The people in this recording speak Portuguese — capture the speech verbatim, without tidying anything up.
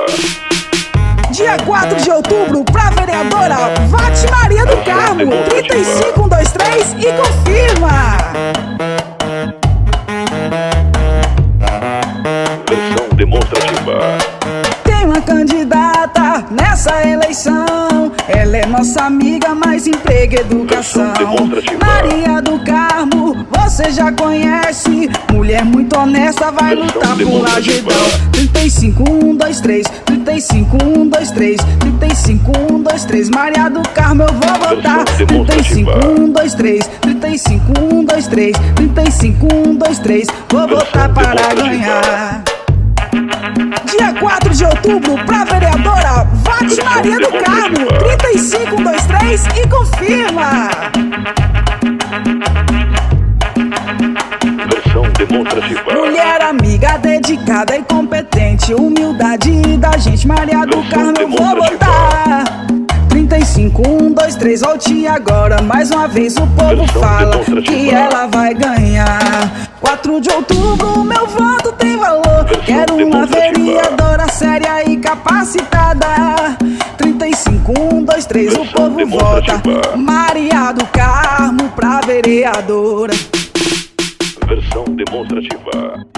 Dia quatro de outubro, pra vereadora, vote Maria do Carmo. Trinta e cinco, um, dois, três e confirma. Versão demonstrativa. Tem uma candidata nessa eleição, ela é nossa amiga, mais emprego e educação. Maria do Carmo, você já conhece, mulher muito honesta, vai lutar por Lajedão. Trinta e cinco, um, dois, três, trinta e cinco, um, dois, três, trinta e cinco, um, dois, três, Maria do Carmo eu vou votar. Trinta e cinco, um, dois, três, trinta e cinco, um, dois, três, trinta e cinco, um, dois, três, vou votar para ganhar. Dia quatro de outubro, pra vereadora, vote Maria do Carmo. Trinta e cinco, um, dois, três e confirma. Versão demonstrativa. Mulher amiga, dedicada e competente, humildade da gente, Maria do Carmo eu vou votar. Trinta e cinco, um, dois, três, volte agora. Mais uma vez o povo fala que ela vai ganhar. Quatro de outubro, meu voto tem valor. Quero uma vereadora séria e capacitada. Trinta e cinco, um, dois, três, o povo vota Maria do Carmo pra vereadora. Versão demonstrativa.